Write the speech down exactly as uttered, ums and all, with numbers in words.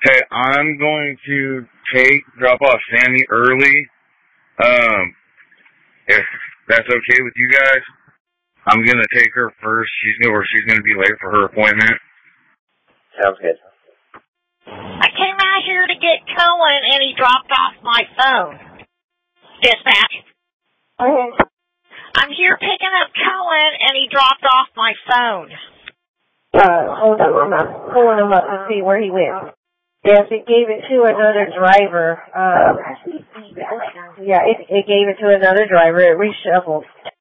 Hey, I'm going to take, drop off Sammy early. Um, if that's okay with you guys, I'm going to take her first. She's going or she's going to be late for her appointment. Sounds good. I came out here to get Cohen, and he dropped off my phone. Dispatch. Okay. I'm here picking up Cohen, and he dropped off my phone. Uh, hold on, I'm pulling him up to see where he went. Yes, it gave it to another driver. Um, yeah, it, it gave it to another driver. It reshuffled.